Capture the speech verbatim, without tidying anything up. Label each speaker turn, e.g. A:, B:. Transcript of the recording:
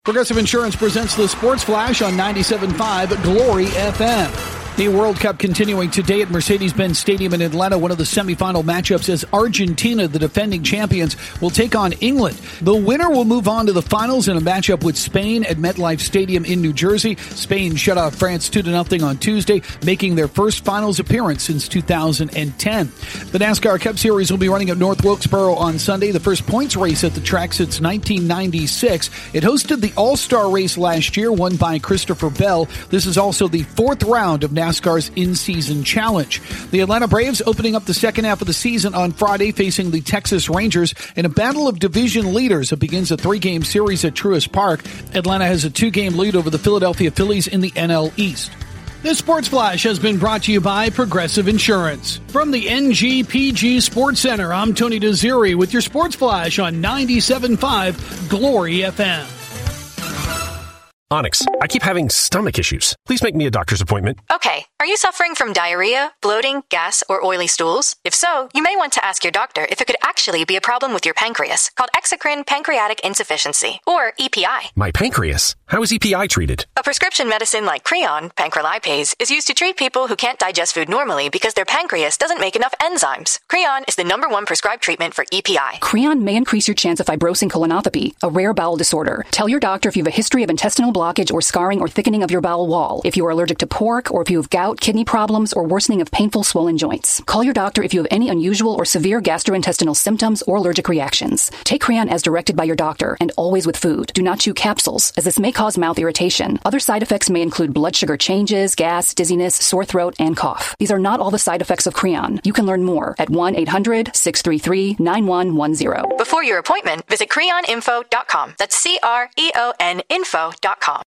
A: Progressive Insurance presents the Sports Flash on ninety-seven point five Glory F M. The World Cup continuing today at Mercedes-Benz Stadium in Atlanta. One of the semifinal matchups as Argentina, the defending champions, will take on England. The winner will move on to the finals in a matchup with Spain at MetLife Stadium in New Jersey. Spain shut out France two to nothing on Tuesday, making their first finals appearance since two thousand ten. The NASCAR Cup Series will be running at North Wilkesboro on Sunday, the first points race at the track since nineteen ninety-six. It hosted the All-Star race last year, won by Christopher Bell. This is also the fourth round of NASCAR's in-season challenge. The Atlanta Braves opening up the second half of the season on Friday, facing the Texas Rangers in a battle of division leaders. It begins a three-game series at Truist Park. Atlanta has a two-game lead over the Philadelphia Phillies in the N L East. This Sports Flash has been brought to you by Progressive Insurance. From the N G P G Sports Center, I'm Tony Desiri with your Sports Flash on ninety-seven point five Glory F M.
B: Onyx, I keep having stomach issues. Please make me a doctor's appointment.
C: Okay. Are you suffering from diarrhea, bloating, gas, or oily stools? If so, you may want to ask your doctor if it could actually be a problem with your pancreas, called exocrine pancreatic insufficiency, or E P I.
B: My pancreas? How is E P I treated?
C: A prescription medicine like Creon, pancrelipase, is used to treat people who can't digest food normally because their pancreas doesn't make enough enzymes. Creon is the number one prescribed treatment for E P I.
D: Creon may increase your chance of fibrosing colonopathy, a rare bowel disorder. Tell your doctor if you have a history of intestinal blockage or scarring or thickening of your bowel wall, if you are allergic to pork, or if you have gout, kidney problems, or worsening of painful swollen joints. Call your doctor if you have any unusual or severe gastrointestinal symptoms or allergic reactions. Take Creon as directed by your doctor, and always with food. Do not chew capsules, as this may cause mouth irritation. Other side effects may include blood sugar changes, gas, dizziness, sore throat, and cough. These are not all the side effects of Creon. You can learn more at one eight hundred six three three nine one one zero.
C: Before your appointment, visit creon info dot com. That's C R E O N info dot com.